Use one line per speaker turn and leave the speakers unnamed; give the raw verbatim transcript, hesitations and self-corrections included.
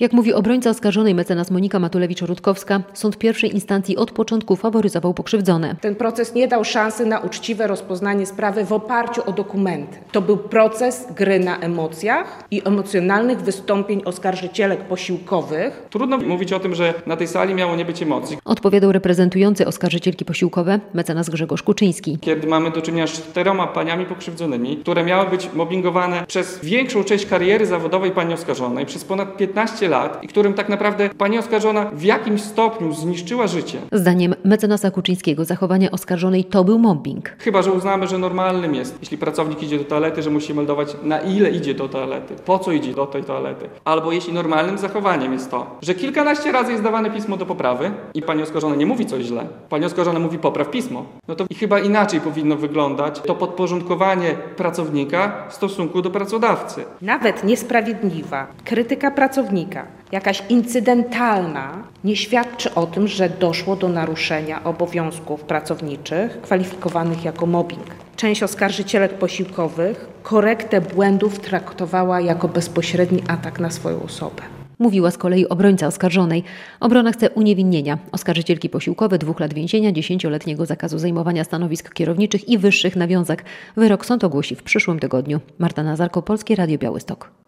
Jak mówi obrońca oskarżonej mecenas Monika Matulewicz-Rutkowska, sąd pierwszej instancji od początku faworyzował pokrzywdzone.
Ten proces nie dał szansy na uczciwe rozpoznanie sprawy w oparciu o dokumenty. To był proces gry na emocjach i emocjonalnych wystąpień oskarżycielek posiłkowych.
Trudno mówić o tym, że na tej sali miało nie być emocji.
Odpowiadał reprezentujący oskarżycielki posiłkowe mecenas Grzegorz Kuczyński.
Kiedy mamy do czynienia z czterema paniami pokrzywdzonymi, które miały być mobbingowane przez większą część kariery zawodowej pani oskarżonej, przez ponad piętnaście lat i którym tak naprawdę pani oskarżona w jakimś stopniu zniszczyła życie.
Zdaniem mecenasa Kuczyńskiego zachowanie oskarżonej to był mobbing.
Chyba że uznamy, że normalnym jest, jeśli pracownik idzie do toalety, że musi meldować, na ile idzie do toalety, po co idzie do tej toalety. Albo jeśli normalnym zachowaniem jest to, że kilkanaście razy jest dawane pismo do poprawy i pani oskarżona nie mówi coś źle, pani oskarżona mówi popraw pismo, no to i chyba inaczej powinno wyglądać to podporządkowanie pracownika w stosunku do pracodawcy.
Nawet niesprawiedliwa krytyka pracownika, jakaś incydentalna, nie świadczy o tym, że doszło do naruszenia obowiązków pracowniczych kwalifikowanych jako mobbing. Część oskarżycielek posiłkowych korektę błędów traktowała jako bezpośredni atak na swoją osobę.
Mówiła z kolei obrońca oskarżonej. Obrona chce uniewinnienia oskarżycielki posiłkowe, dwóch lat więzienia, dziesięcioletniego zakazu zajmowania stanowisk kierowniczych i wyższych nawiązek. Wyrok sąd ogłosi w przyszłym tygodniu. Marta Nazarko, Polskie Radio Białystok.